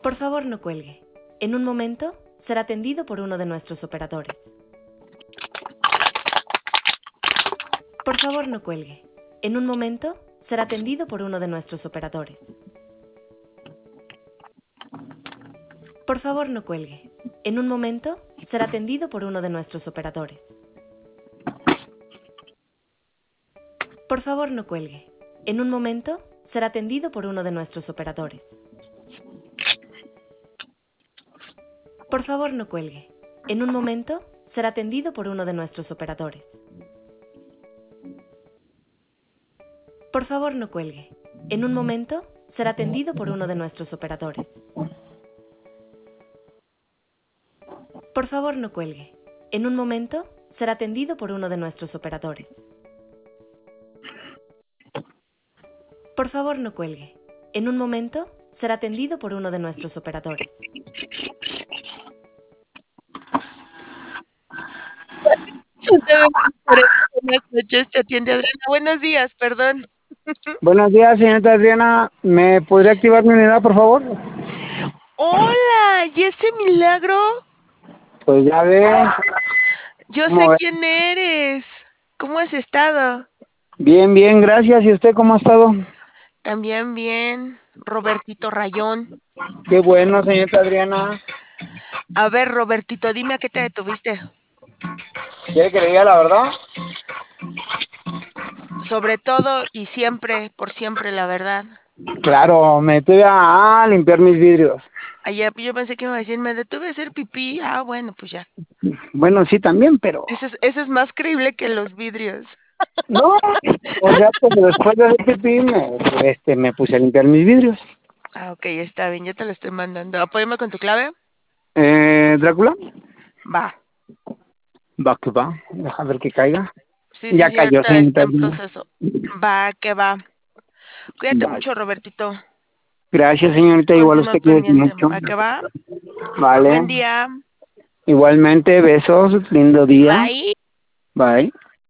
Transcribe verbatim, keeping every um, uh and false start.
Por favor, no cuelgue. En un momento será atendido por uno de nuestros operadores. Por favor, no cuelgue. En un momento será atendido por uno de nuestros operadores. Por favor, no cuelgue. En un momento será atendido por uno de nuestros operadores. Por favor, no cuelgue. En un momento será atendido por uno de nuestros operadores. Por favor, no cuelgue. En un momento será atendido por uno de nuestros operadores. Por favor, no cuelgue. En un momento será atendido por uno de nuestros operadores. Por favor, no cuelgue. En un momento será atendido por uno de nuestros operadores. Por favor, no cuelgue. En un momento será atendido por uno de nuestros operadores. Buenas noches, te atiende Adriana. Buenos días, perdón. Buenos días, señorita Adriana. ¿Me podría activar mi unidad, por favor? Hola, ¿y ese milagro? Pues ya ve. Yo ¿Cómo sé ve? quién eres. ¿Cómo has estado? Bien, bien, gracias. ¿Y usted cómo ha estado? También bien, Robertito Rayón. Qué bueno, señorita Adriana. A ver, Robertito, dime a qué te detuviste. ¿Quiere que le diga la verdad? Sobre todo y siempre, por siempre, la verdad. Claro, me detuve a, a limpiar mis vidrios. Ayer yo pensé que me iba a decir, me detuve a hacer pipí. Ah, bueno, pues ya. Bueno, sí, también, pero... Ese es, ese es más creíble que los vidrios. No, o sea, pues después de hacer pipí me, este, me puse a limpiar mis vidrios. Ah, ok, está bien, ya te lo estoy mandando. Apóyame con tu clave. Eh, ¿Drácula? Va. Va que va. Deja ver que caiga. Sí, sí, Ya sí, cayó, ahorita está señorita en Adriana. proceso. Va, que va. Cuídate Vale. mucho, Robertito. Gracias, señorita. Igual Continúa usted cuídese pendiente. mucho. Va, que va. Vale. Buen día. Igualmente, besos. Lindo día. Bye. Bye.